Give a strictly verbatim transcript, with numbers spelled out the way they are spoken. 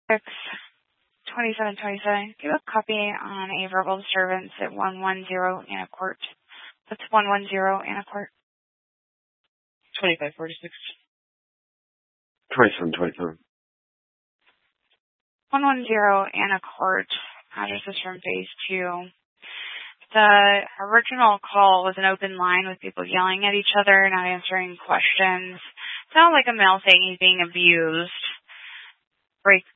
six twenty-seven twenty-seven. Give a copy on a verbal disturbance at one one zero Anna Court. That's one one zero Anna Court. twenty-five forty-six. twenty-seven twenty-seven. one one zero Anna Court. Address is from phase two. The original call was an open line with people yelling at each other, not answering questions. Sounded like a male saying he's being abused. Break